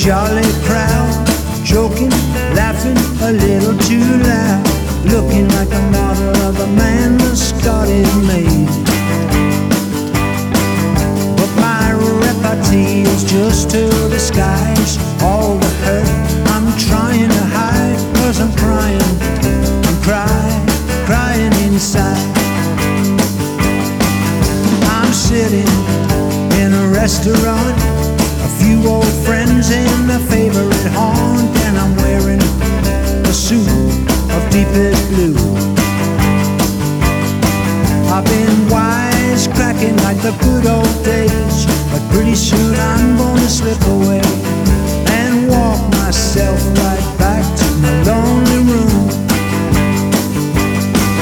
jolly crowd, joking, laughing a little too loud, looking like a model of a man the Scottish made. But my repartee is just to disguise all the hurt I'm trying to hide, 'cause I'm crying, crying inside. I'm sitting in a restaurant, a few old friends in a favorite haunt, and I'm wearing a suit of deepest blue. I've been wisecracking like the good old days, but pretty soon I'm gonna slip away and walk myself right back